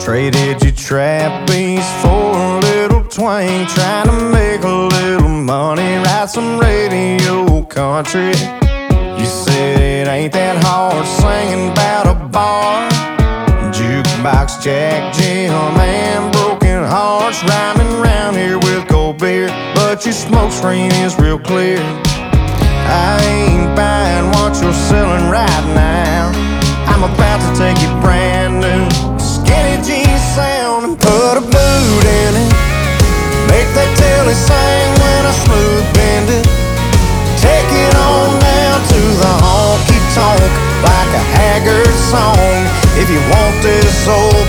Traded your trap beats for a little twang, trying to make a little money, write some radio country. You said it ain't that hard singing about a bar, jukebox, Jack, Jim, and broken hearts, rhyming round here with cold beer. But your smoke screen is real clear. I ain't buying what you're selling right now. I'm about to take your brand new skinny jeans sound and put a boot in it. Make that telly sing when I smooth bend it. Take it on down to the honky tonk like a Haggard song. If you want this old